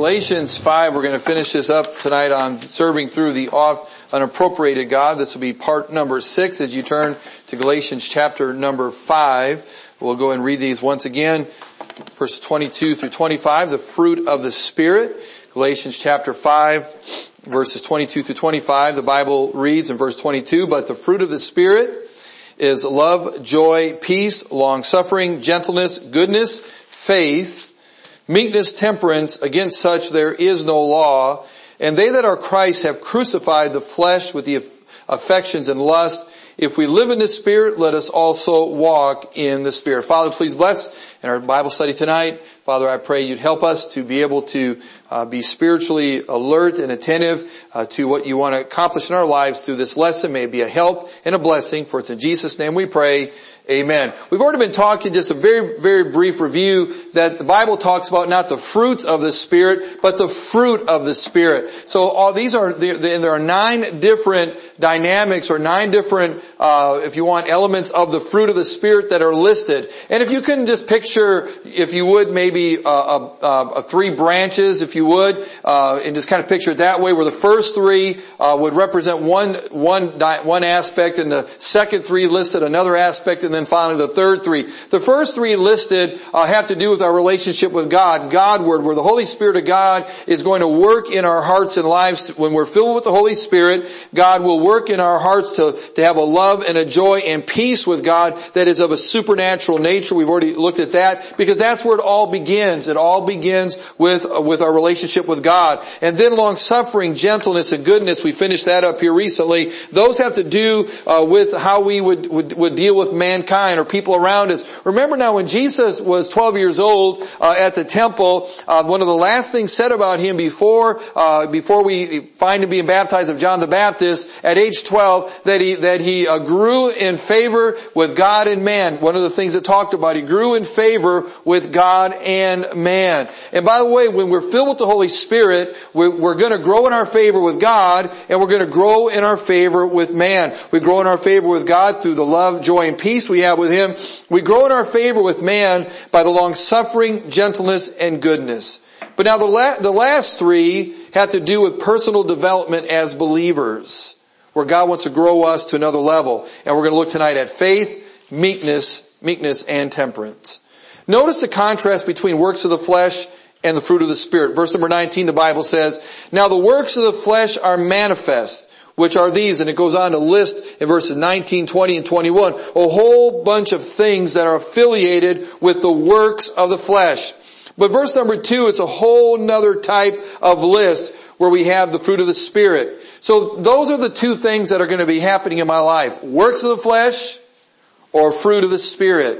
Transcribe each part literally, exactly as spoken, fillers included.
Galatians five, we're going to finish this up tonight on serving through the oft unappropriated God. This will be part number six as you turn to Galatians chapter number five. We'll go and read these once again. Verse twenty-two through twenty-five, the fruit of the Spirit. Galatians chapter five, verses twenty-two through twenty-five. The Bible reads in verse twenty-two, but the fruit of the Spirit is love, joy, peace, long-suffering, gentleness, goodness, faith, meekness, temperance. Against such there is no law. And they that are Christ have crucified the flesh with the affections and lust. If we live in the Spirit, let us also walk in the Spirit. Father, please bless in our Bible study tonight. Father, I pray you'd help us to be able to uh, be spiritually alert and attentive uh, to what you want to accomplish in our lives through this lesson. May it be a help and a blessing, for it's in Jesus' name we pray. Amen. We've already been talking, just a very, very brief review, that the Bible talks about not the fruits of the Spirit, but the fruit of the Spirit. So all these are, there are nine different dynamics or nine different, uh, if you want, elements of the fruit of the Spirit that are listed. And if you can just picture, if you would, maybe uh, uh, uh, three branches, if you would, uh, and just kind of picture it that way, where the first three uh, would represent one, one, one aspect, and the second three listed another aspect, and then finally the third three. The first three listed uh, have to do with our relationship with God, Godward, where the Holy Spirit of God is going to work in our hearts and lives. When we're filled with the Holy Spirit, God will work in our hearts to, to have a love and a joy and peace with God that is of a supernatural nature. We've already looked at that, because that's where it all begins. It all begins with, uh, with our relationship with God. And then long-suffering, gentleness, and goodness, we finished that up here recently. Those have to do uh, with how we would, would, would deal with mankind or people around us. Remember now, when Jesus was twelve years old uh, at the temple, uh, one of the last things said about him before uh, before we find him being baptized of John the Baptist at age twelve, that he that he uh, grew in favor with God and man. One of the things it talked about, he grew in favor with God and man. And by the way, when we're filled with the Holy Spirit, we're, we're going to grow in our favor with God, and we're going to grow in our favor with man. We grow in our favor with God through the love, joy, and peace we have with him. We grow in our favor with man by the long-suffering, gentleness, and goodness. But now the, la- the last three have to do with personal development as believers, where God wants to grow us to another level. And we're going to look tonight at faith, meekness, meekness, and temperance. Notice the contrast between works of the flesh and the fruit of the Spirit. Verse number nineteen, the Bible says, now the works of the flesh are manifest, which are these, and it goes on to list in verses nineteen, twenty, and twenty-one, a whole bunch of things that are affiliated with the works of the flesh. But verse number two, it's a whole nother type of list where we have the fruit of the Spirit. So those are the two things that are going to be happening in my life. Works of the flesh or fruit of the Spirit.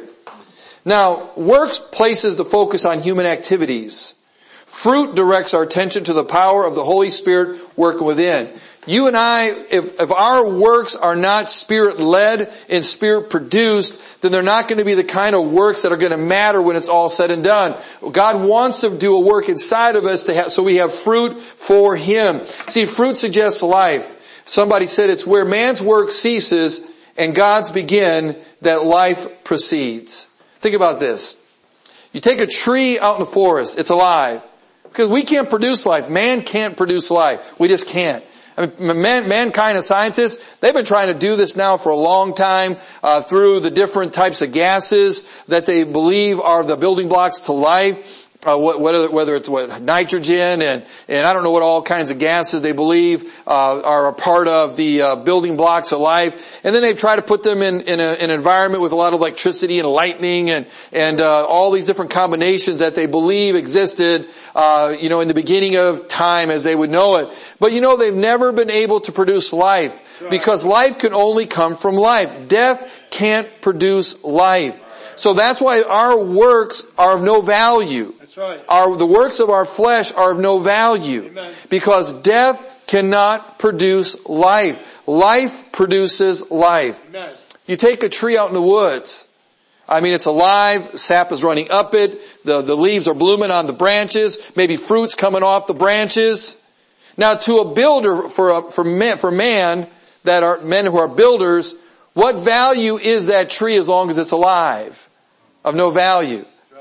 Now, works places the focus on human activities. Fruit directs our attention to the power of the Holy Spirit working within. You and I, if, if our works are not Spirit-led and Spirit-produced, then they're not going to be the kind of works that are going to matter when it's all said and done. God wants to do a work inside of us to have, so we have fruit for Him. See, fruit suggests life. Somebody said it's where man's work ceases and God's begin that life proceeds. Think about this. You take a tree out in the forest, it's alive. Because we can't produce life. Man can't produce life. We just can't. I mean, man, mankind and scientists, they've been trying to do this now for a long time uh, through the different types of gases that they believe are the building blocks to life. Uh, whether, whether it's what, nitrogen and, and I don't know what all kinds of gases they believe, uh, are a part of the, uh, building blocks of life. And then they try to put them in, in, a, in an environment with a lot of electricity and lightning and, and, uh, all these different combinations that they believe existed, uh, you know, in the beginning of time as they would know it. But you know, they've never been able to produce life because life can only come from life. Death can't produce life. So that's why our works are of no value. That's right. Our, the works of our flesh are of no value. Amen. Because death cannot produce life. Life produces life. Amen. You take a tree out in the woods. I mean, it's alive. Sap is running up it. The, the leaves are blooming on the branches. Maybe fruit's coming off the branches. Now, to a builder, for a, for man, for man that are men who are builders, what value is that tree as long as it's alive? Of no value.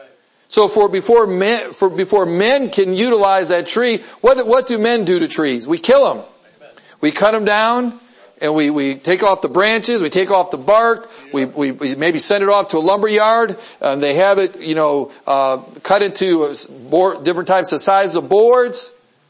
So for before men, for before men can utilize that tree, what, what do men do to trees? We kill them. We cut them down, and we, we take off the branches, we take off the bark, we, we, we maybe send it off to a lumber yard, and they have it, you know, uh, cut into board, different types of sizes of boards.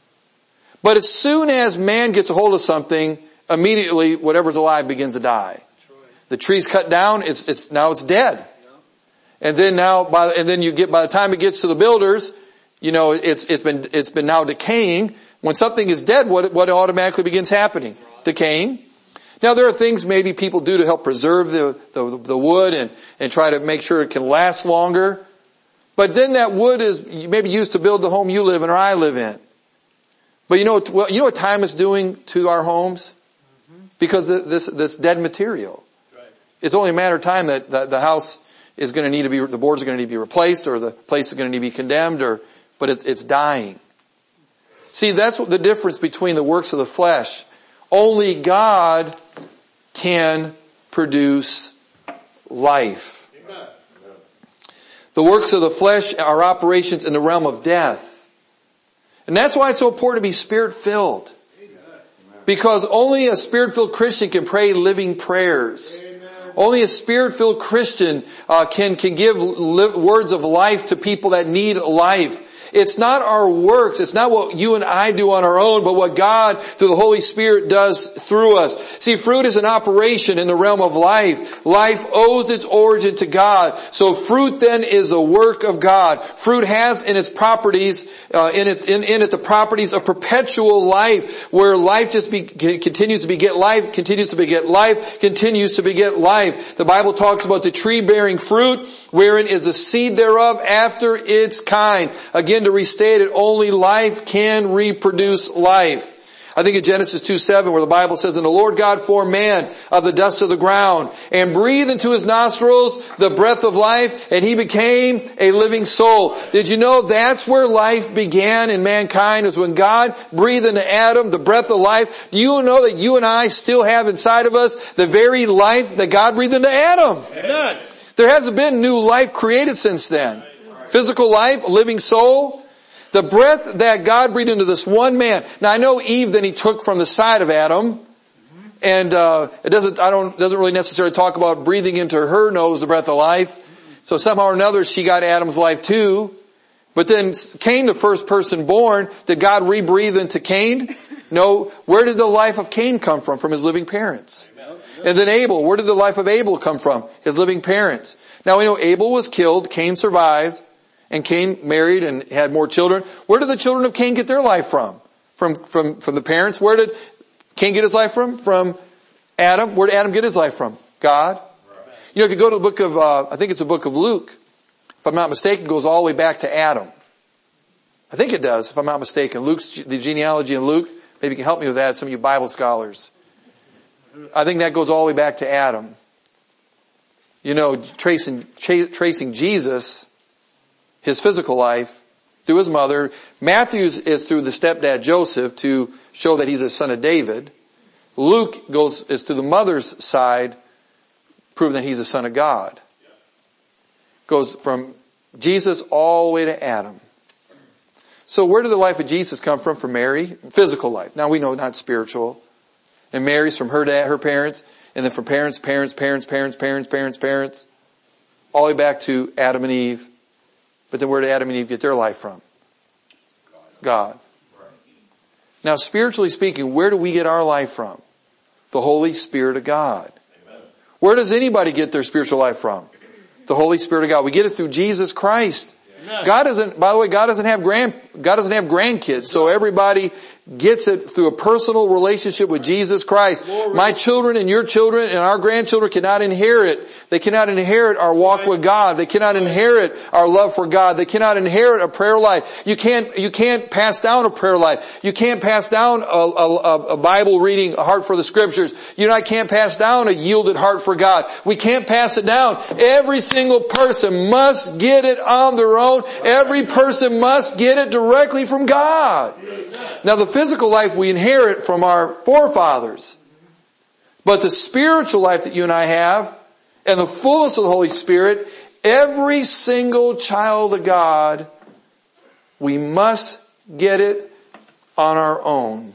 But as soon as man gets a hold of something, immediately whatever's alive begins to die. The tree's cut down, it's, it's, now it's dead. And then now, by, and then you get, by the time it gets to the builders, you know, it's, it's been, it's been now decaying. When something is dead, what, what automatically begins happening? Decaying. Now there are things maybe people do to help preserve the, the, the wood and, and try to make sure it can last longer. But then that wood is maybe used to build the home you live in or I live in. But you know, well, you know what time is doing to our homes? Because this, this dead material. It's only a matter of time that the, the house is going to need to be, the boards are going to need to be replaced, or the place is going to need to be condemned, or, but it's, it's dying. See, that's what the difference between the works of the flesh. Only God can produce life. Amen. The works of the flesh are operations in the realm of death. And that's why it's so important to be Spirit-filled. Because only a Spirit-filled Christian can pray living prayers. Only a Spirit-filled Christian uh, can can give li- words of life to people that need life. It's not our works. It's not what you and I do on our own, but what God, through the Holy Spirit, does through us. See, fruit is an operation in the realm of life. Life owes its origin to God. So fruit then is a work of God. Fruit has in its properties, uh, in it, in, in it the properties of perpetual life, where life just be, continues to beget life, continues to beget life, continues to beget life. The Bible talks about the tree bearing fruit, wherein is the seed thereof after its kind. Again, to restate it, only life can reproduce life. I think in Genesis two seven, where the Bible says, "And the Lord God formed man of the dust of the ground, and breathed into his nostrils the breath of life, and he became a living soul." Did you know that's where life began in mankind, is when God breathed into Adam the breath of life? Do you know that you and I still have inside of us the very life that God breathed into Adam? Amen. There hasn't been new life created since then. Physical life, a living soul. The breath that God breathed into this one man. Now I know Eve then he took from the side of Adam. And, uh, it doesn't, I don't, doesn't really necessarily talk about breathing into her nose the breath of life. So somehow or another she got Adam's life too. But then Cain, the first person born, did God rebreathe into Cain? No. Where did the life of Cain come from? From his living parents. And then Abel, where did the life of Abel come from? His living parents. Now we know Abel was killed, Cain survived. And Cain married and had more children. Where did the children of Cain get their life from? From, from, from the parents. Where did Cain get his life from? From Adam. Where did Adam get his life from? God. You know, if you go to the book of, uh, I think it's the book of Luke, if I'm not mistaken, it goes all the way back to Adam. I think it does, if I'm not mistaken. Luke's, the genealogy in Luke, maybe you can help me with that, some of you Bible scholars. I think that goes all the way back to Adam. You know, tracing, tra- tracing Jesus, his physical life, through his mother. Matthew's is through the stepdad Joseph to show that he's a son of David. Luke goes, is through the mother's side, proving that he's a son of God. Goes from Jesus all the way to Adam. So where did the life of Jesus come from? From Mary? Physical life. Now we know not spiritual. And Mary's from her dad, her parents, and then from parents, parents, parents, parents, parents, parents, parents, all the way back to Adam and Eve. But then where did Adam and Eve get their life from? God. Now spiritually speaking, where do we get our life from? The Holy Spirit of God. Where does anybody get their spiritual life from? The Holy Spirit of God. We get it through Jesus Christ. God doesn't, by the way, God doesn't have grand, God doesn't have grandkids, so everybody gets it through a personal relationship with Jesus Christ. My children and your children and our grandchildren cannot inherit. They cannot inherit our walk with God. They cannot inherit our love for God. They cannot inherit a prayer life. You can't, you can't pass down a prayer life. You can't pass down a, a, a Bible reading, a heart for the Scriptures. You and I can't pass down a yielded heart for God. We can't pass it down. Every single person must get it on their own. Every person must get it directly from God. Now the physical life we inherit from our forefathers. But the spiritual life that you and I have, and the fullness of the Holy Spirit, Every single child of God, we must get it on our own.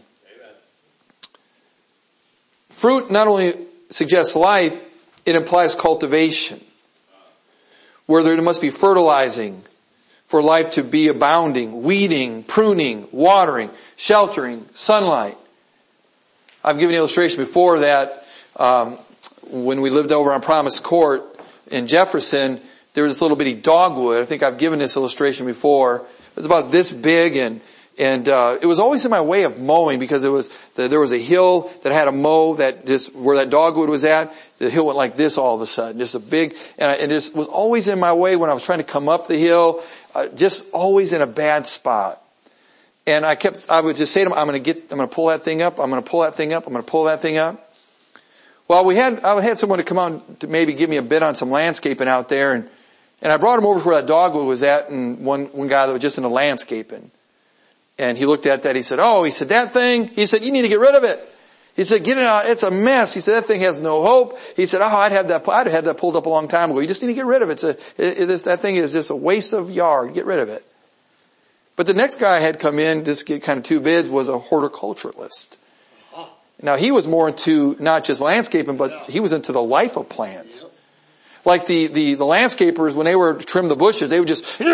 Fruit not only suggests life, it implies cultivation, where there must be fertilizing for life to be abounding, weeding, pruning, watering, sheltering, sunlight. I've given an illustration before that um, when we lived over on Promise Court in Jefferson, there was this little bitty dogwood. I think I've given this illustration before. It was about this big, and and uh it was always in my way of mowing because it was the, there was a hill that had a mow that just where that dogwood was at. The hill went like this all of a sudden, just a big, and, I, and it just was always in my way when I was trying to come up the hill. Uh, just always in a bad spot. And I kept, I would just say to him, I'm going to get, I'm going to pull that thing up. I'm going to pull that thing up. I'm going to pull that thing up. Well, we had, I had someone to come out to maybe give me a bid on some landscaping out there. And, and I brought him over to where that dogwood was at, and one, one guy that was just into landscaping. And he looked at that. He said, oh, he said, that thing, he said, you need to get rid of it. He said, get it out. It's a mess. He said, that thing has no hope. He said, oh, I'd have that, I'd have had that pulled up a long time ago. You just need to get rid of it. It's a, it, it, that thing is just a waste of yard. Get rid of it. But the next guy had come in, just get kind of two bids, was a horticulturalist. Now he was more into not just landscaping, but he was into the life of plants. Like the, the, the landscapers, when they were to trim the bushes, they would just all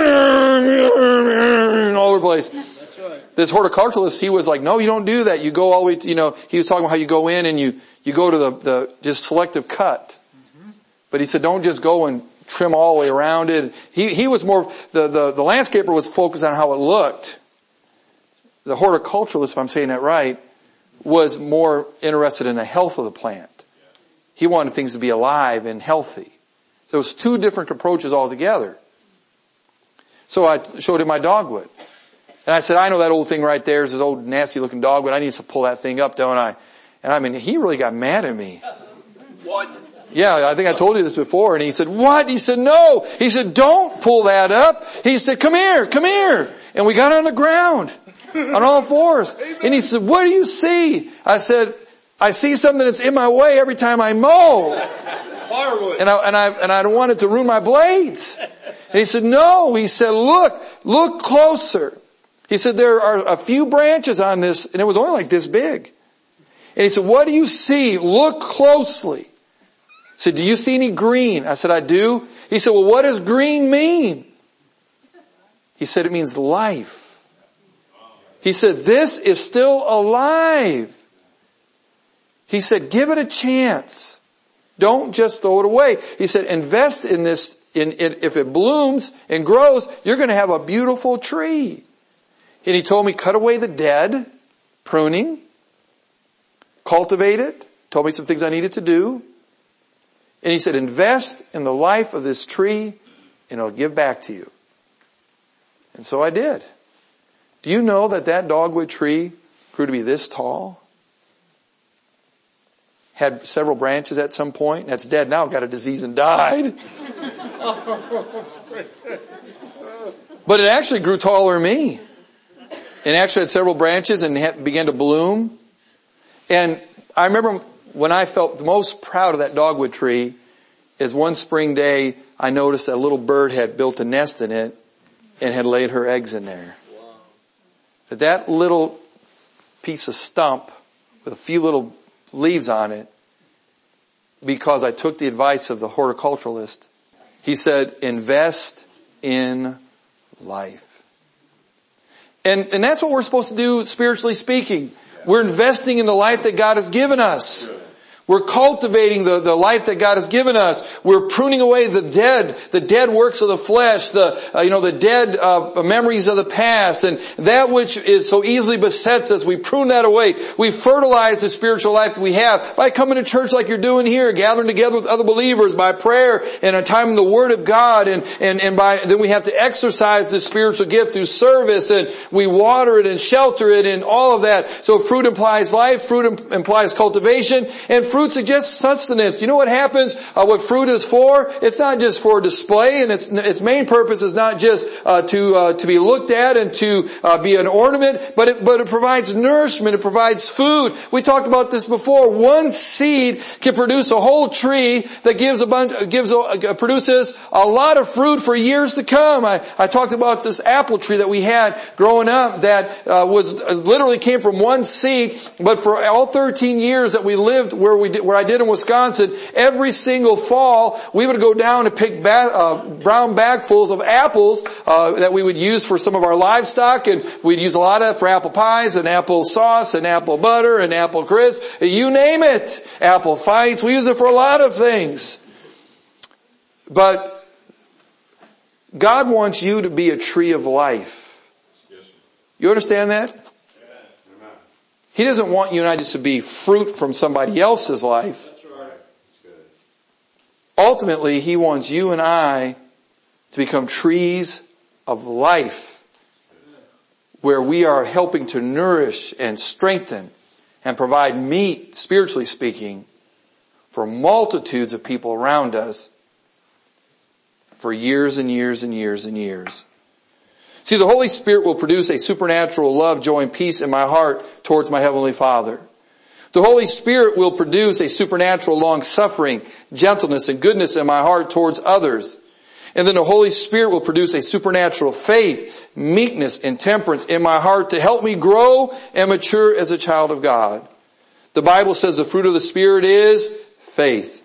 over the place. This horticulturalist, he was like, no, you don't do that. You go all the way to, you know, he was talking about how you go in and you, you go to the, the just selective cut. Mm-hmm. But he said, don't just go and trim all the way around it. He, he was more, the, the, the landscaper was focused on how it looked. The horticulturalist, if I'm saying that right, was more interested in the health of the plant. He wanted things to be alive and healthy. So it was two different approaches altogether. So I showed him my dogwood. And I said, I know that old thing right there is this old nasty looking dogwood. I need to pull that thing up, don't I? And I mean, he really got mad at me. What? Yeah, I think I told you this before. And he said, what? He said, no. He said, don't pull that up. He said, come here, come here. And we got on the ground on all fours. And he said, what do you see? I said, I see something that's in my way every time I mow. Firewood. And I, and I, and I don't want it to ruin my blades. And he said, no. He said, look, look closer. He said, there are a few branches on this, and it was only like this big. And he said, what do you see? Look closely. He said, do you see any green? I said, I do. He said, well, what does green mean? He said, it means life. He said, this is still alive. He said, give it a chance. Don't just throw it away. He said, invest in this. In, in, if it blooms and grows, you're going to have a beautiful tree. And he told me, cut away the dead, pruning, cultivate it, told me some things I needed to do. And he said, invest in the life of this tree and it'll give back to you. And so I did. Do you know that that dogwood tree grew to be this tall? Had several branches at some point. That's dead now, got a disease and died. But it actually grew taller than me. And actually had several branches and had, began to bloom. And I remember when I felt the most proud of that dogwood tree is one spring day I noticed that a little bird had built a nest in it and had laid her eggs in there. Wow. That that little piece of stump with a few little leaves on it, because I took the advice of the horticulturalist, he said, invest in life. And, and that's what we're supposed to do, spiritually speaking. We're investing in the life that God has given us. We're cultivating the, the life that God has given us. We're pruning away the dead, the dead works of the flesh, the, uh, you know, the dead, uh, memories of the past, and that which is so easily besets us. We prune that away. We fertilize the spiritual life that we have by coming to church like you're doing here, gathering together with other believers by prayer and a time in the Word of God, and, and, and by, then we have to exercise the spiritual gift through service, and we water it and shelter it and all of that. So fruit implies life, fruit implies cultivation, and fruit fruit suggests sustenance. You know what happens, uh, what fruit is for? It's not just for display, and its its main purpose is not just uh, to uh, to be looked at and to uh, be an ornament, but it, but it provides nourishment, it provides food. We talked about this before. One seed can produce a whole tree that gives a bunch, gives a, produces a lot of fruit for years to come. I, I talked about this apple tree that we had growing up that uh, was uh, literally came from one seed, but for all thirteen years that we lived where we did, where I did in Wisconsin, every single fall we would go down and pick ba- uh, brown bagfuls of apples uh, that we would use for some of our livestock, and we'd use a lot of for apple pies and apple sauce and apple butter and apple crisp, you name it, apple fights. We use it for a lot of things. But God wants you to be a tree of life. You understand that? He doesn't want you and I just to be fruit from somebody else's life. That's right. That's good. Ultimately, He wants you and I to become trees of life, where we are helping to nourish and strengthen and provide meat, spiritually speaking, for multitudes of people around us for years and years and years and years. See, the Holy Spirit will produce a supernatural love, joy, and peace in my heart towards my Heavenly Father. The Holy Spirit will produce a supernatural long-suffering, gentleness, and goodness in my heart towards others. And then the Holy Spirit will produce a supernatural faith, meekness, and temperance in my heart to help me grow and mature as a child of God. The Bible says the fruit of the Spirit is faith.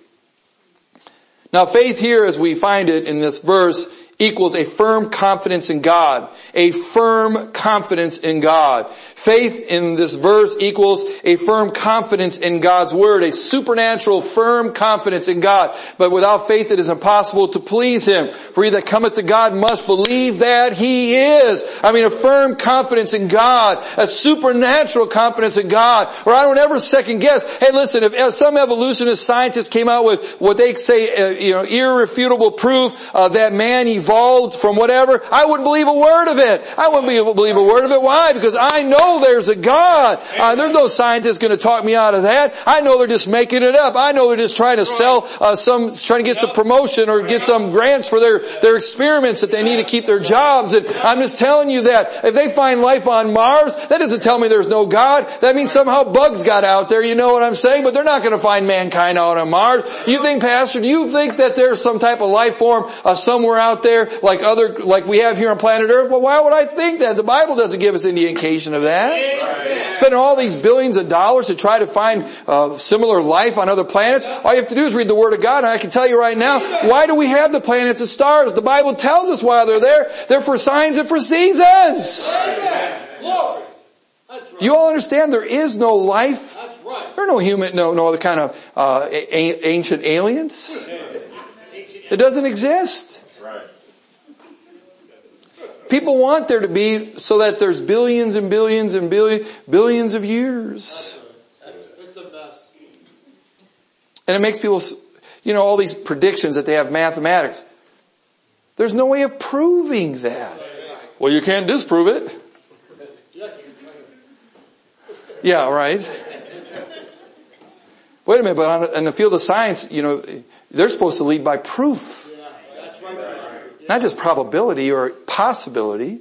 Now, faith here, as we find it in this verse, equals a firm confidence in God. A firm confidence in God. Faith in this verse equals a firm confidence in God's Word. A supernatural firm confidence in God. But without faith it is impossible to please Him. For he that cometh to God must believe that He is. I mean, a firm confidence in God. A supernatural confidence in God. Or I don't ever second guess. Hey, listen, if some evolutionist scientists came out with what they say, uh, you know, irrefutable proof uh, that man evolved from whatever, I wouldn't believe a word of it. I wouldn't believe a word of it. Why? Because I know there's a God. Uh, there's no scientist going to talk me out of that. I know they're just making it up. I know they're just trying to sell uh, some, trying to get some promotion or get some grants for their, their experiments that they need to keep their jobs. And I'm just telling you that if they find life on Mars, that doesn't tell me there's no God. That means somehow bugs got out there. You know what I'm saying? But they're not going to find mankind out on Mars. You think, Pastor, do you think that there's some type of life form uh, somewhere out there like other, like we have here on planet Earth? Well, why would I think that? The Bible doesn't give us any indication of that. Amen. Spending all these billions of dollars to try to find uh, similar life on other planets. All you have to do is read the Word of God, and I can tell you right now, why do we have the planets and stars? The Bible tells us why they're there. They're for signs and for seasons. Amen. Glory. That's right. Do you all understand there is no life? That's right. There are no human, no, no other kind of uh, a- ancient aliens. It doesn't exist. People want there to be so that there's billions and billions and billion, billions of years. It's a mess. And it makes people, you know, all these predictions that they have mathematics. There's no way of proving that. Well, you can't disprove it. Yeah, right. Wait a minute, but on, in the field of science, you know, they're supposed to lead by proof. Not just probability or possibility.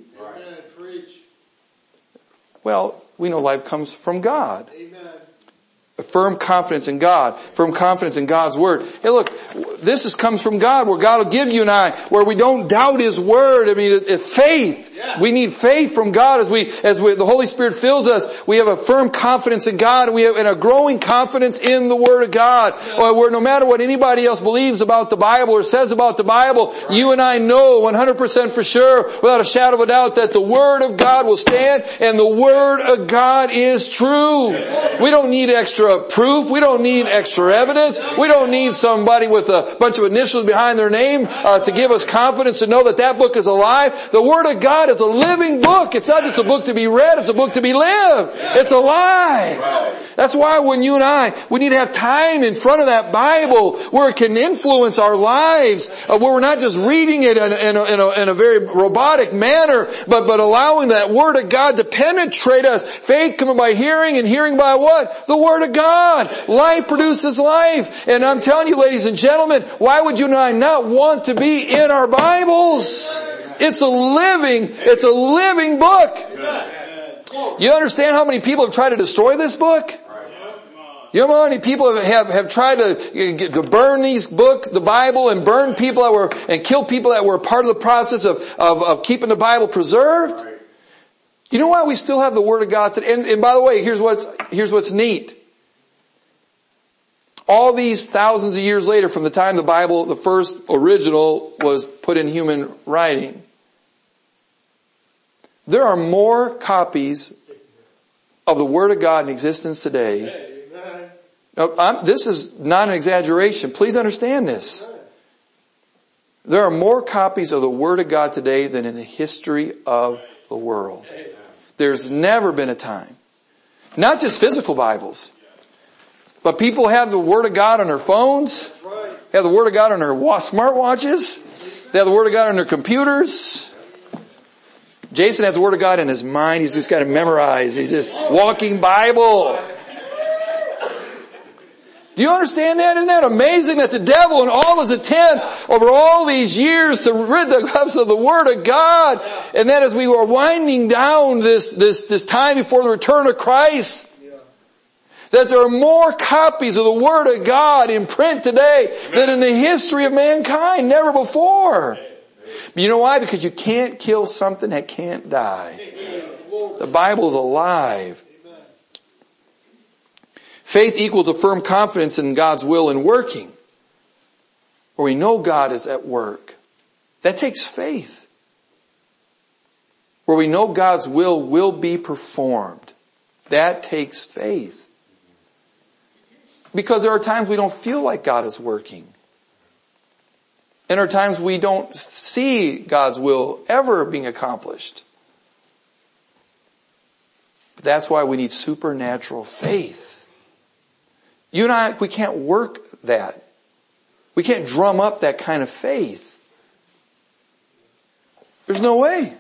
Well, we know life comes from God. A firm confidence in God. Firm confidence in God's Word. Hey, look, this is, comes from God, where God will give you and I, where we don't doubt His Word. I mean, it's faith. Yeah. We need faith from God as we, as we, the Holy Spirit fills us. We have a firm confidence in God, and we have and a growing confidence in the Word of God. Yeah. Where no matter what anybody else believes about the Bible or says about the Bible, right. You and I know one hundred percent for sure, without a shadow of a doubt, that the Word of God will stand, and the Word of God is true. Yeah. We don't need extra proof. We don't need extra evidence. We don't need somebody with a bunch of initials behind their name uh, to give us confidence to know that that book is alive. The Word of God is a living book. It's not just a book to be read. It's a book to be lived. It's alive. That's why when you and I, we need to have time in front of that Bible where it can influence our lives, uh, where we're not just reading it in a, in a, in a, in a very robotic manner, but, but allowing that Word of God to penetrate us. Faith coming by hearing, and hearing by what? The Word of God. God. Life produces life. And I'm telling you, ladies and gentlemen, why would you and I not want to be in our Bibles? It's a living, it's a living book. You understand how many people have tried to destroy this book? You know how many people have, have tried to, to burn these books, the Bible, and burn people that were, and kill people that were part of the process of, of, of keeping the Bible preserved? You know why we still have the Word of God today? And, and by the way, here's what's, here's what's neat. All these thousands of years later, from the time the Bible, the first original, was put in human writing, there are more copies of the Word of God in existence today. Now, I'm, this is not an exaggeration. Please understand this. There are more copies of the Word of God today than in the history of the world. There's never been a time, not just physical Bibles, but people have the Word of God on their phones, they have the Word of God on their smartwatches, they have the Word of God on their computers. Jason has the Word of God in his mind. He's just got it memorized. He's just walking Bible. Do you understand that? Isn't that amazing that the devil and all his attempts over all these years to rid the us of the Word of God, and that as we were winding down this, this, this time before the return of Christ, that there are more copies of the Word of God in print today than in the history of mankind, never before. But you know why? Because you can't kill something that can't die. The Bible's alive. Faith equals a firm confidence in God's will and working, where we know God is at work. That takes faith. Where we know God's will will be performed. That takes faith. Because there are times we don't feel like God is working. And there are times we don't see God's will ever being accomplished. But that's why we need supernatural faith. You and I, we can't work that. We can't drum up that kind of faith. There's no way.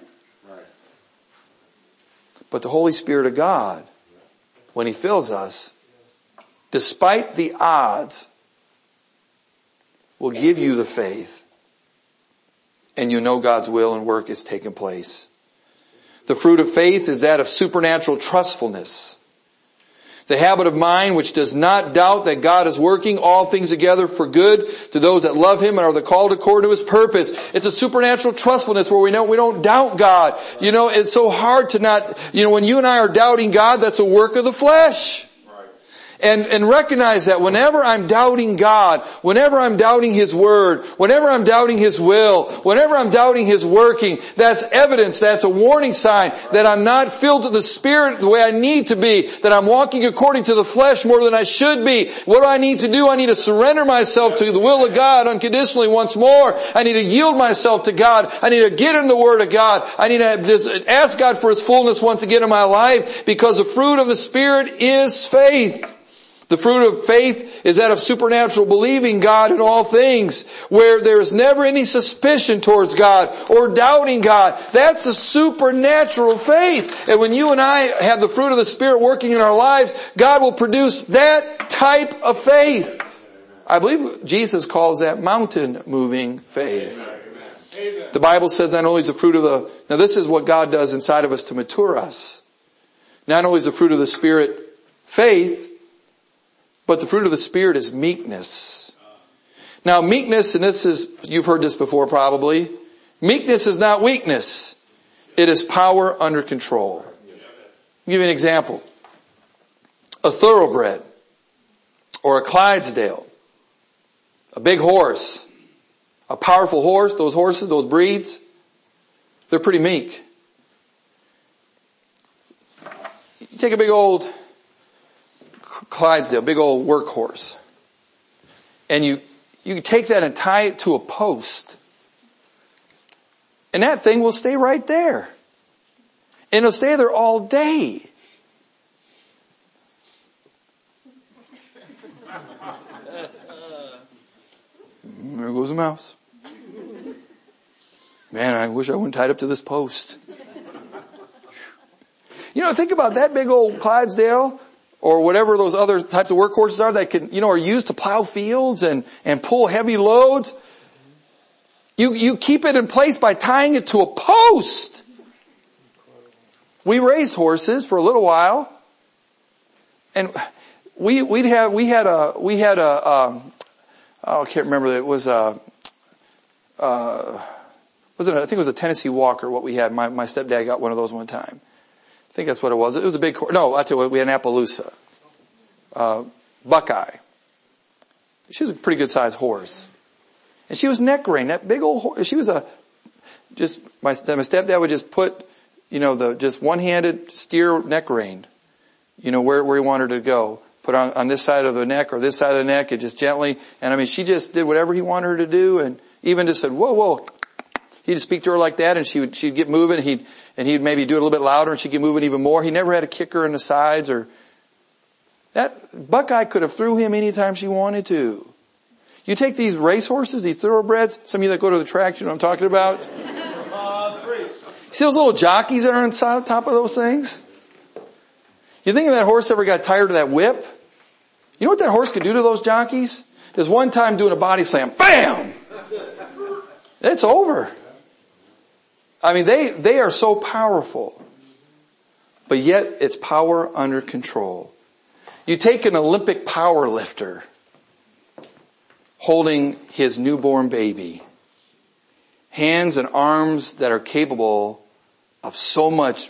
But the Holy Spirit of God, when He fills us, despite the odds, will give you the faith. And you know God's will and work is taking place. The fruit of faith is that of supernatural trustfulness. The habit of mind which does not doubt that God is working all things together for good to those that love Him and are the called according to His purpose. It's a supernatural trustfulness where we know we don't doubt God. You know, it's so hard to not, you know, when you and I are doubting God, that's a work of the flesh. And, and recognize that whenever I'm doubting God, whenever I'm doubting His Word, whenever I'm doubting His will, whenever I'm doubting His working, that's evidence, that's a warning sign that I'm not filled with the Spirit the way I need to be, that I'm walking according to the flesh more than I should be. What do I need to do? I need to surrender myself to the will of God unconditionally once more. I need to yield myself to God. I need to get in the Word of God. I need to just ask God for His fullness once again in my life, because the fruit of the Spirit is faith. The fruit of faith is that of supernatural believing God in all things, where there is never any suspicion towards God or doubting God. That's a supernatural faith. And when you and I have the fruit of the Spirit working in our lives, God will produce that type of faith. I believe Jesus calls that mountain moving faith. The Bible says not only is the fruit of the, now this is what God does inside of us to mature us. Not only is the fruit of the Spirit faith, but the fruit of the Spirit is meekness. Now meekness, and this is, you've heard this before probably, meekness is not weakness. It is power under control. I'll give you an example. A thoroughbred, or a Clydesdale, a big horse, a powerful horse, those horses, those breeds, they're pretty meek. You take a big old Clydesdale, big old workhorse, and you, you take that and tie it to a post, and that thing will stay right there. And it'll stay there all day. There goes the mouse. Man, I wish I wasn't tied up to this post. You know, think about that big old Clydesdale. or whatever those other types of workhorses are that can, you know, are used to plow fields and, and pull heavy loads. You, you keep it in place by tying it to a post. We raised horses for a little while, and we, we'd have, we had a, we had a, um, oh, I can't remember, it was a, uh, was it, a, I think it was a Tennessee Walker, what we had. My, my stepdad got one of those one time. I think that's what it was. It was a big, no, I tell you what, we had an Appaloosa. Uh, Buckeye. She was a pretty good sized horse. And she was neck reined, that big old horse. She was a, just, my, my stepdad would just put, you know, the, just one-handed steer neck reined, you know, where, where he wanted her to go. Put on, on this side of the neck or this side of the neck, and just gently, and I mean, she just did whatever he wanted her to do, and even just said, whoa, whoa. He'd speak to her like that, and she would, she'd get moving, and he'd, and he'd maybe do it a little bit louder, and she'd get moving even more. He never had to kick her in the sides, or, that, Buckeye could have threw him anytime she wanted to. You take these racehorses, these thoroughbreds, some of you that go to the tracks, you know what I'm talking about? See those little jockeys that are on top of those things? You think if that horse ever got tired of that whip? You know what that horse could do to those jockeys? There's one time doing a body slam, bam! It's over. I mean, they, they are so powerful. But yet, it's power under control. You take an Olympic power lifter holding his newborn baby. Hands and arms that are capable of so much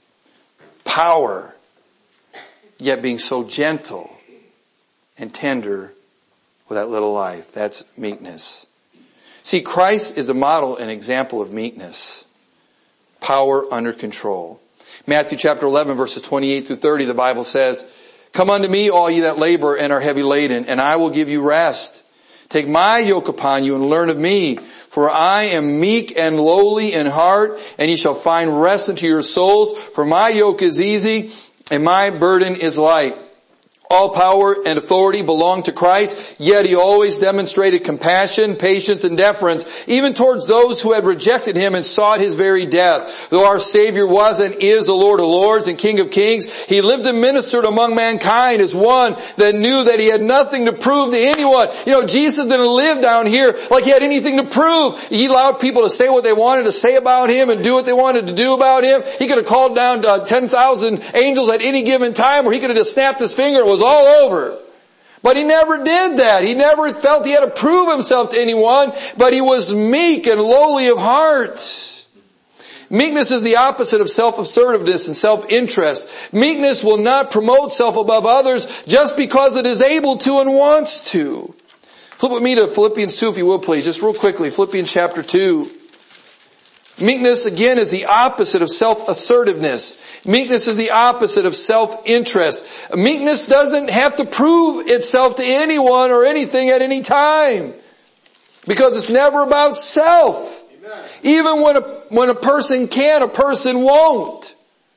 power, yet being so gentle and tender with that little life. That's meekness. See, Christ is a model and example of meekness. Power under control. Matthew chapter eleven verses twenty-eight through thirty, the Bible says, "Come unto me, all ye that labor and are heavy laden, and I will give you rest. Take my yoke upon you and learn of me, for I am meek and lowly in heart, and ye shall find rest unto your souls. For my yoke is easy and my burden is light." All power and authority belonged to Christ, yet he always demonstrated compassion, patience, and deference, even towards those who had rejected him and sought his very death. Though our Savior was and is the Lord of Lords and King of Kings, he lived and ministered among mankind as one that knew that he had nothing to prove to anyone. You know, Jesus didn't live down here like he had anything to prove. He allowed people to say what they wanted to say about him and do what they wanted to do about him. He could have called down uh, ten thousand angels at any given time, or he could have just snapped his finger and it was all over. But he never did that. He never felt he had to prove himself to anyone, but he was meek and lowly of heart. Meekness is the opposite of self-assertiveness and self-interest. Meekness will not promote self above others just because it is able to and wants to. Flip with me to Philippians two if you will please, just real quickly. Philippians chapter two. Meekness, again, is the opposite of self-assertiveness. Meekness is the opposite of self-interest. Meekness doesn't have to prove itself to anyone or anything at any time, because it's never about self. Amen. Even when a, when a person can, a person won't.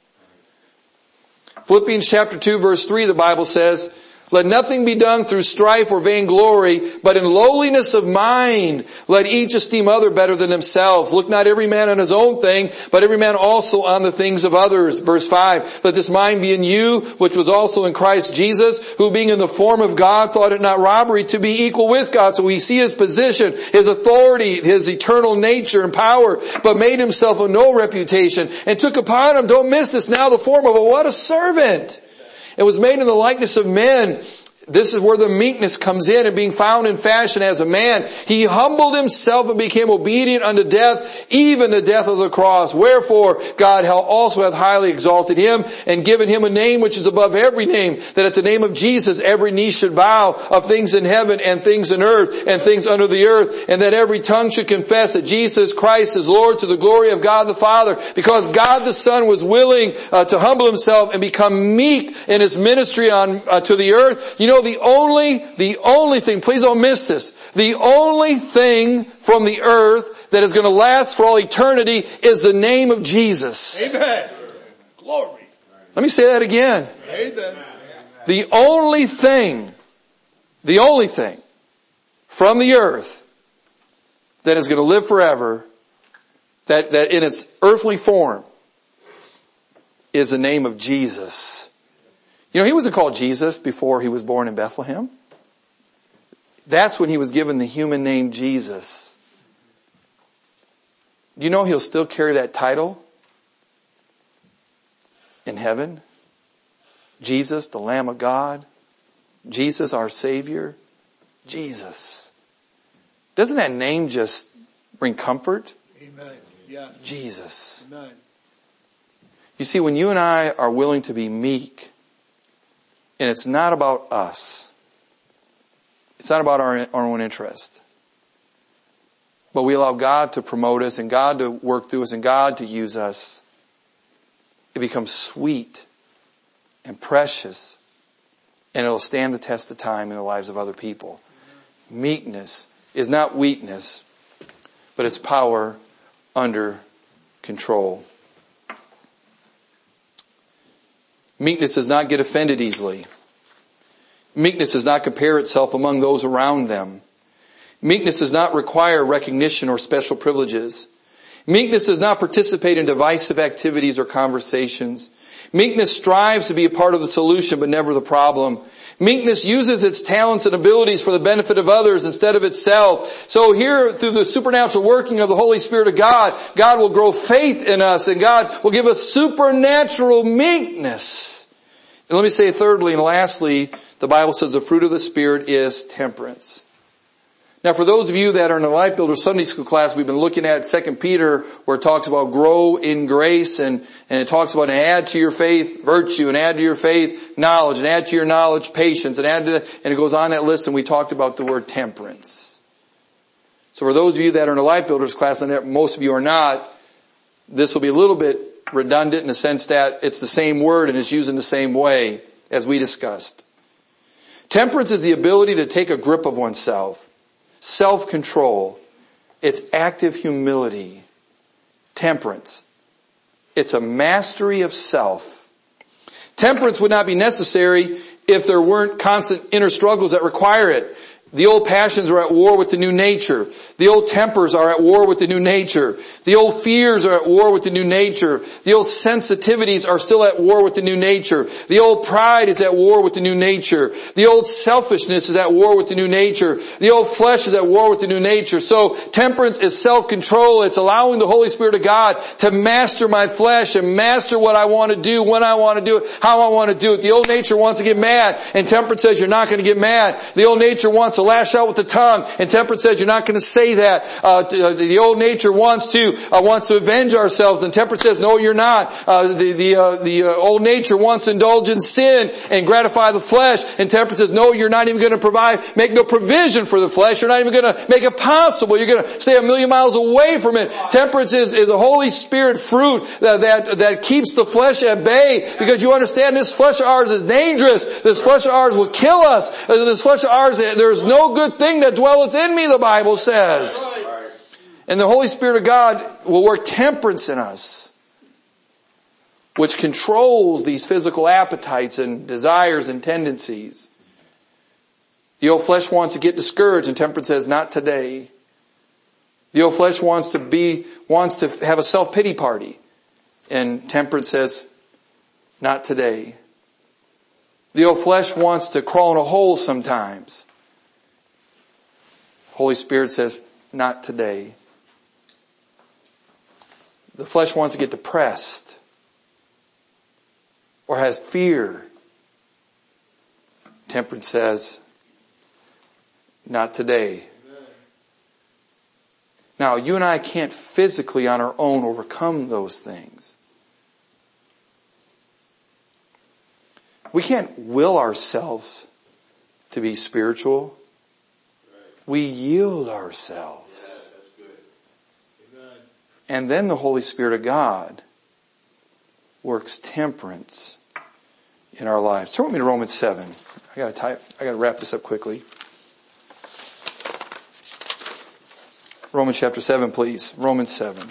Philippians chapter two verse three, the Bible says, "Let nothing be done through strife or vainglory, but in lowliness of mind, let each esteem other better than themselves. Look not every man on his own thing, but every man also on the things of others." Verse five, "Let this mind be in you, which was also in Christ Jesus, who being in the form of God, thought it not robbery to be equal with God." So we see his position, his authority, his eternal nature and power, but made himself of no reputation, and took upon him, don't miss this now, the form of a what? A servant. It was made in the likeness of men. This is where the meekness comes in, and being found in fashion as a man, he humbled himself and became obedient unto death, even the death of the cross. Wherefore God also hath highly exalted him and given him a name which is above every name, that at the name of Jesus every knee should bow, of things in heaven and things in earth and things under the earth, and that every tongue should confess that Jesus Christ is Lord, to the glory of God the Father. Because God the Son was willing uh, to humble himself and become meek in his ministry on uh, to the earth. You know, the only, the only thing, please don't miss this, the only thing from the earth that is going to last for all eternity is the name of Jesus. Amen. Glory. Let me say that again. Amen. The only thing, the only thing from the earth that is going to live forever, that, that in its earthly form, is the name of Jesus. You know, he wasn't called Jesus before he was born in Bethlehem. That's when he was given the human name Jesus. Do you know he'll still carry that title in heaven? Jesus, the Lamb of God. Jesus, our Savior. Jesus. Doesn't that name just bring comfort? Amen. Yes. Jesus. Amen. You see, when you and I are willing to be meek, and it's not about us. It's not about our, our own interest. But we allow God to promote us and God to work through us and God to use us. It becomes sweet and precious, and it'll stand the test of time in the lives of other people. Meekness is not weakness, but it's power under control. Meekness does not get offended easily. Meekness does not compare itself among those around them. Meekness does not require recognition or special privileges. Meekness does not participate in divisive activities or conversations. Meekness strives to be a part of the solution but never the problem. Meekness uses its talents and abilities for the benefit of others instead of itself. So here, through the supernatural working of the Holy Spirit of God, God will grow faith in us and God will give us supernatural meekness. And let me say thirdly and lastly, the Bible says the fruit of the Spirit is temperance. Now for those of you that are in the Life Builder Sunday School class, we've been looking at Second Peter where it talks about grow in grace and, and it talks about add to your faith virtue and add to your faith knowledge and add to your knowledge patience and add to, and it goes on that list, and we talked about the word temperance. So for those of you that are in the Life Builders class, and most of you are not, this will be a little bit redundant in the sense that it's the same word and it's used in the same way as we discussed. Temperance is the ability to take a grip of oneself. Self-control. It's active humility. Temperance. It's a mastery of self. Temperance would not be necessary if there weren't constant inner struggles that require it. The old passions are at war with the new nature. The old tempers are at war with the new nature. The old fears are at war with the new nature. The old sensitivities are still at war with the new nature. The old pride is at war with the new nature. The old selfishness is at war with the new nature. The old flesh is at war with the new nature. So temperance is self-control. It's allowing the Holy Spirit of God to master my flesh and master what I want to do, when I want to do it, how I want to do it. The old nature wants to get mad, and temperance says you're not going to get mad. The old nature wants to lash out with the tongue, and temperance says you're not going to say that. Uh, the old nature wants to uh, wants to avenge ourselves, and temperance says no, you're not. Uh, the the uh, the uh, old nature wants to indulge in sin and gratify the flesh, and temperance says no, you're not even going to provide, make no provision for the flesh. You're not even going to make it possible. You're going to stay a million miles away from it. Temperance is is a Holy Spirit fruit that that that keeps the flesh at bay, because you understand this flesh of ours is dangerous. This flesh of ours will kill us. This flesh of ours, there's no good thing that dwelleth in me, the Bible says. And the Holy Spirit of God will work temperance in us, which controls these physical appetites and desires and tendencies. The old flesh wants to get discouraged, and temperance says, not today. The old flesh wants to be, wants to have a self-pity party, and temperance says, not today. The old flesh wants to crawl in a hole sometimes. Holy Spirit says, not today. The flesh wants to get depressed or has fear. Temperance says, not today. Now, you and I can't physically on our own overcome those things. We can't will ourselves to be spiritual. We yield ourselves. And then the Holy Spirit of God works temperance in our lives. Turn with me to Romans seven. I gotta type, I gotta wrap this up quickly. Romans chapter seven, please. Romans seven.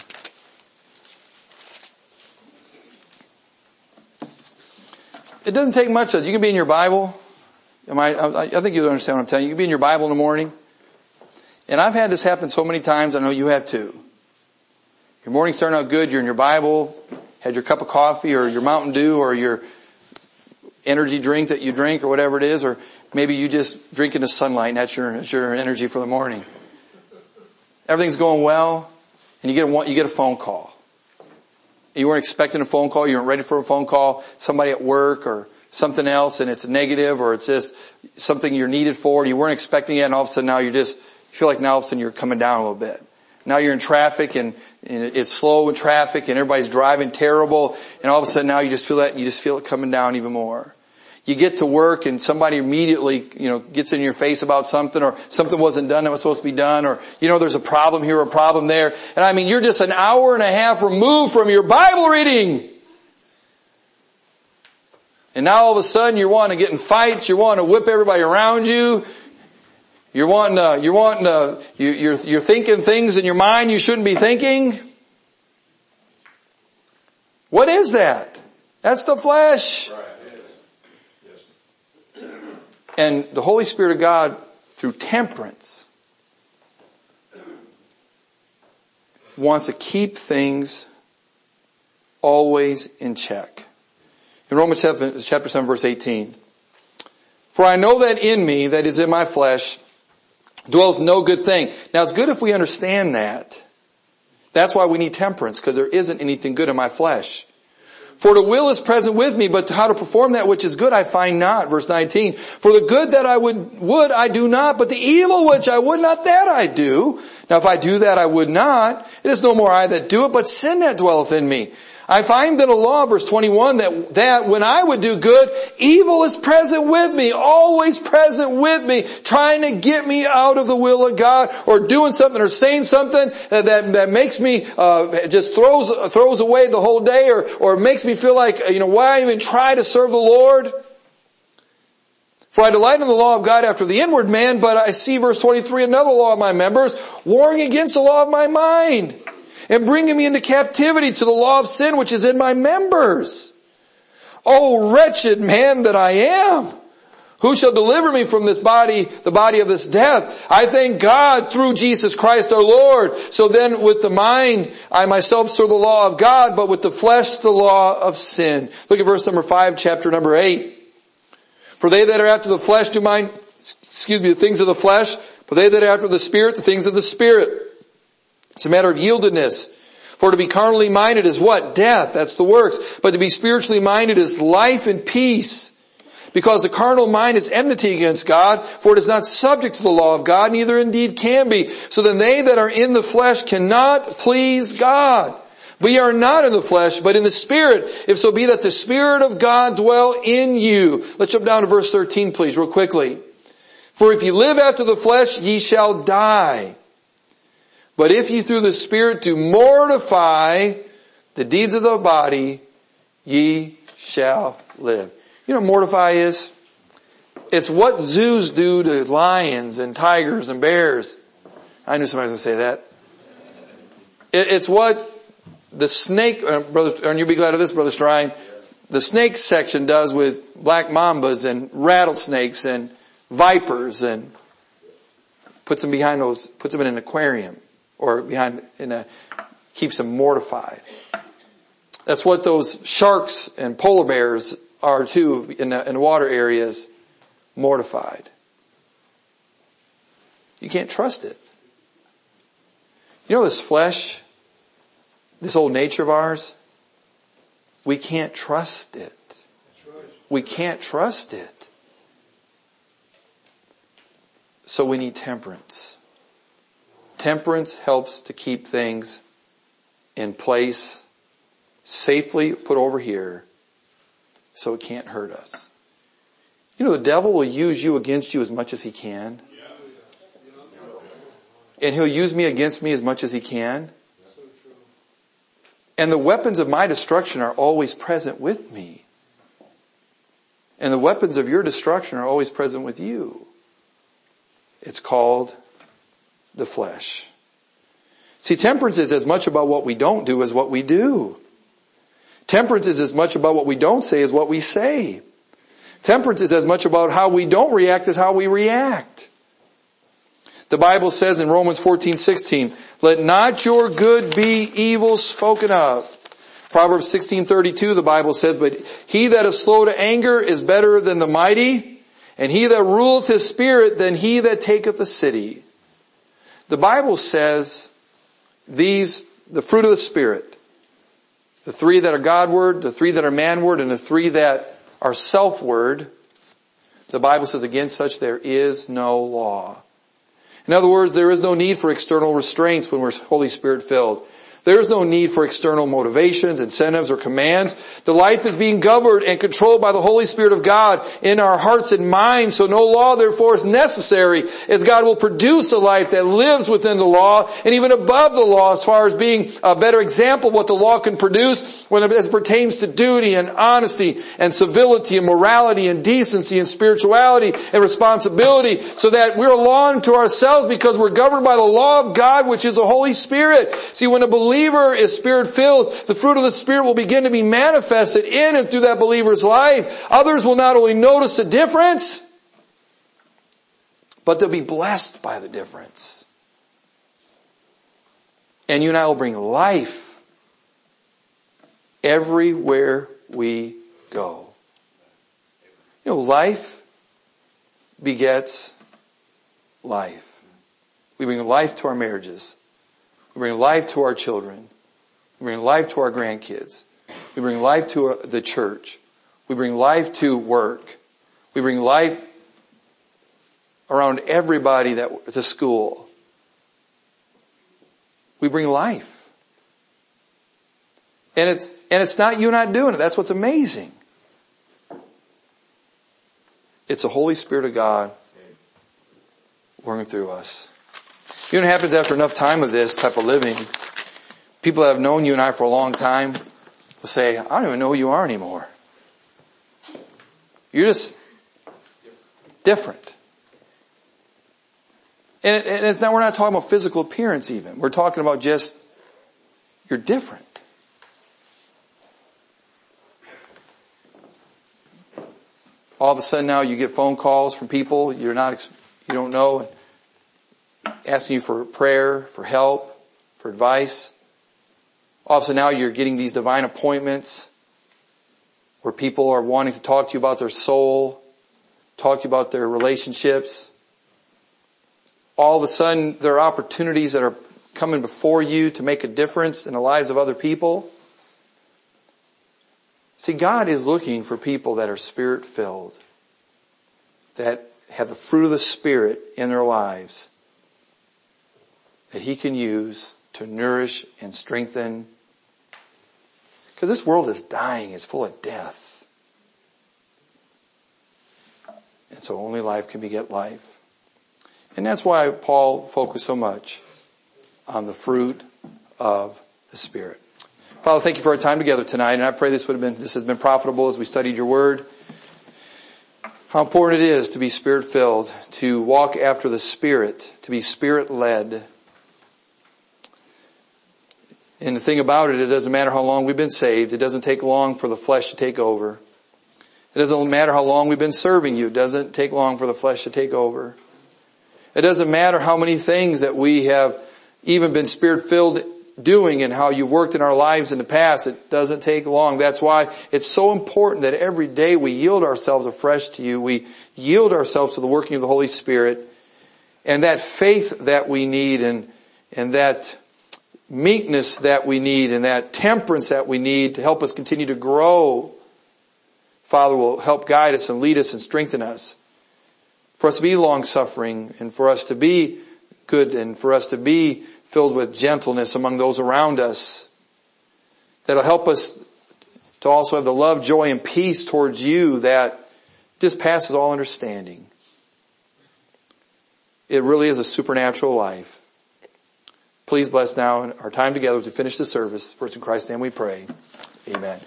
It doesn't take much. You can be in your Bible. Am I, I think you understand what I'm telling you. You can be in your Bible in the morning. And I've had this happen so many times, I know you have too. Your morning's starting out good, you're in your Bible, had your cup of coffee or your Mountain Dew or your, energy drink that you drink or whatever it is, or maybe you just drink in the sunlight and that's your, that's your energy for the morning. Everything's going well, and you get a, you get a phone call. You weren't expecting a phone call, you weren't ready for a phone call, somebody at work or something else, and it's negative, or it's just something you're needed for, and you weren't expecting it, and all of a sudden now you're just, you feel like now all of a sudden you're coming down a little bit. Now you're in traffic, and, and it's slow in traffic, and everybody's driving terrible, and all of a sudden now you just feel that, you just feel it coming down even more. You get to work and somebody immediately, you know, gets in your face about something, or something wasn't done that was supposed to be done, or, you know, there's a problem here, a problem there. And I mean, you're just an hour and a half removed from your Bible reading. And now all of a sudden you're wanting to get in fights, you're wanting to whip everybody around you. You're wanting to, you're wanting to, you're, you're thinking things in your mind you shouldn't be thinking. What is that? That's the flesh. And the Holy Spirit of God, through temperance, wants to keep things always in check. In Romans chapter seven, verse eighteen, for I know that in me, that is in my flesh, dwelleth no good thing. Now it's good if we understand that. That's why we need temperance, because there isn't anything good in my flesh. For the will is present with me, but how to perform that which is good I find not. Verse nineteen, for the good that I would, would I do not, but the evil which I would not, that I do. Now if I do that I would not, it is no more I that do it, but sin that dwelleth in me. I find in the law, verse twenty-one, that, that when I would do good, evil is present with me, always present with me, trying to get me out of the will of God, or doing something or saying something that, that, that makes me, uh, just throws, throws away the whole day, or, or makes me feel like, you know, why even try to serve the Lord? For I delight in the law of God after the inward man, but I see, verse twenty-three, another law of my members, warring against the law of my mind, and bringing me into captivity to the law of sin which is in my members. O wretched man that I am! Who shall deliver me from this body, the body of this death? I thank God through Jesus Christ our Lord. So then with the mind, I myself serve the law of God, but with the flesh, the law of sin. Look at verse number five, chapter number eight. For they that are after the flesh do mind, excuse me, the things of the flesh, but they that are after the Spirit, the things of the Spirit. It's a matter of yieldedness. For to be carnally minded is what? Death. That's the works. But to be spiritually minded is life and peace. Because the carnal mind is enmity against God, for it is not subject to the law of God, neither indeed can be. So then they that are in the flesh cannot please God. We are not in the flesh, but in the Spirit, if so be that the Spirit of God dwell in you. Let's jump down to verse thirteen, please, real quickly. For if ye live after the flesh, ye shall die. But if ye through the Spirit do mortify the deeds of the body, ye shall live. You know what mortify is? It's what zoos do to lions and tigers and bears. I knew somebody was going to say that. It's what the snake, uh, brother, and you'll be glad of this, Brother Strine, the snake section does with black mambas and rattlesnakes and vipers, and puts them behind those, puts them in an aquarium. Or behind, in a, keeps them mortified. That's what those sharks and polar bears are too in the, in the water areas, mortified. You can't trust it. You know this flesh, this old nature of ours, we can't trust it. We can't trust it. So we need temperance. Temperance helps to keep things in place, safely put over here, so it can't hurt us. You know, the devil will use you against you as much as he can. And he'll use me against me as much as he can. And the weapons of my destruction are always present with me. And the weapons of your destruction are always present with you. It's called the flesh. See, temperance is as much about what we don't do as what we do. Temperance is as much about what we don't say as what we say. Temperance is as much about how we don't react as how we react. The Bible says in Romans fourteen sixteen, let not your good be evil spoken of, Proverbs sixteen thirty-two, the Bible says, but he that is slow to anger is better than the mighty, and he that ruleth his spirit than he that taketh a city. The Bible says these, the fruit of the Spirit, the three that are Godward, the three that are manward, and the three that are selfward, the Bible says against such there is no law. In other words, there is no need for external restraints when we're Holy Spirit filled. There is no need for external motivations, incentives, or commands. The life is being governed and controlled by the Holy Spirit of God in our hearts and minds, so no law therefore is necessary, as God will produce a life that lives within the law and even above the law, as far as being a better example of what the law can produce when it, as it pertains to duty and honesty and civility and morality and decency and spirituality and responsibility, so that we're a law unto ourselves because we're governed by the law of God, which is the Holy Spirit. See, when a believer believer is Spirit-filled, the fruit of the Spirit will begin to be manifested in and through that believer's life. Others will not only notice the difference, but they'll be blessed by the difference. And you and I will bring life everywhere we go. You know, life begets life. We bring life to our marriages. We bring life to our children. We bring life to our grandkids. We bring life to the church. We bring life to work. We bring life around everybody that to school. We bring life. And it's, and it's not you and I doing it. That's what's amazing. It's the Holy Spirit of God working through us. You know what happens after enough time of this type of living? People that have known you and I for a long time will say, I don't even know who you are anymore. You're just different. And, it, and it's not, we're not talking about physical appearance even. We're talking about just, you're different. All of a sudden now you get phone calls from people you're not, you don't know, asking you for prayer, for help, for advice. All of a sudden now you're getting these divine appointments where people are wanting to talk to you about their soul, talk to you about their relationships. All of a sudden there are opportunities that are coming before you to make a difference in the lives of other people. See, God is looking for people that are Spirit-filled, that have the fruit of the Spirit in their lives, that He can use to nourish and strengthen. Because this world is dying. It's full of death. And so only life can beget life. And that's why Paul focused so much on the fruit of the Spirit. Father, thank you for our time together tonight. And I pray this would have been, this has been profitable as we studied your word. How important it is to be Spirit-filled, to walk after the Spirit, to be Spirit-led. And the thing about it, it doesn't matter how long we've been saved. It doesn't take long for the flesh to take over. It doesn't matter how long we've been serving you. It doesn't take long for the flesh to take over. It doesn't matter how many things that we have even been Spirit-filled doing and how you've worked in our lives in the past. It doesn't take long. That's why it's so important that every day we yield ourselves afresh to you. We yield ourselves to the working of the Holy Spirit. And that faith that we need and, and that meekness that we need and that temperance that we need to help us continue to grow, Father, will help guide us and lead us and strengthen us. For us to be long-suffering and for us to be good and for us to be filled with gentleness among those around us. That'll help us to also have the love, joy, and peace towards you that just passes all understanding. It really is a supernatural life. Please bless now our time together as we finish the service. For it's in Christ's name we pray. Amen.